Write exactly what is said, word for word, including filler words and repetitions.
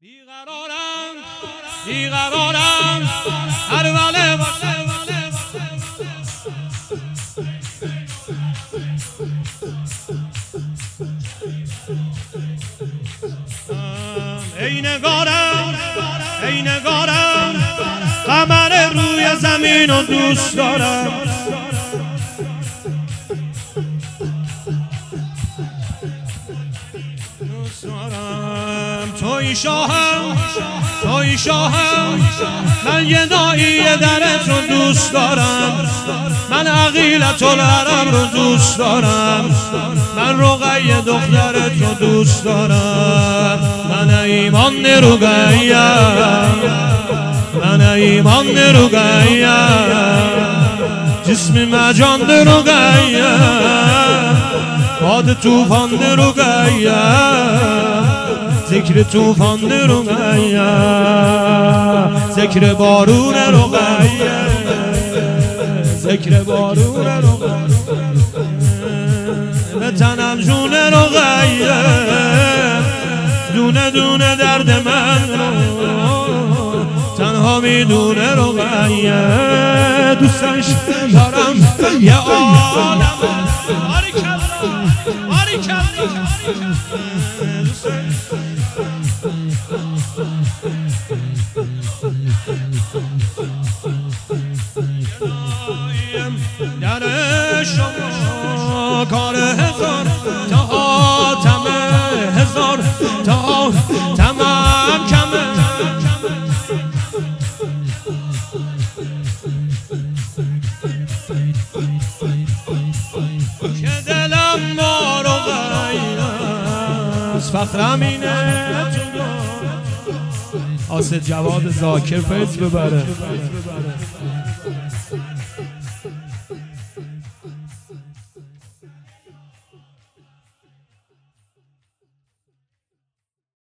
بیقرارم بیقرارم هر وله باشه ای نگارم ای نگارم قمر روی زمین رو دوست دارم دوست دارم توی شاهم توی شاهم من یه دایی درت رو دوست دارم من عقیلت العرب رو دوست دارم من رقیه دخترت رو دوست دارم من ایمان رقیه من ایمان رقیه جسم مجان رقیه باد توفان رقیه ذکر توفان رقیه ذکر بارون رقیه ذکر بارون رقیه به تنم جون رقیه دونه دونه درد من تنها میدونه رقیه دوستش دارم یه عالم آری کلا آری کلا در شما کار هزار تا آتمه هزار تا تمام کمه که دلم با رقیه است فخرم اینه آسد جواد ذاکر فیض ببره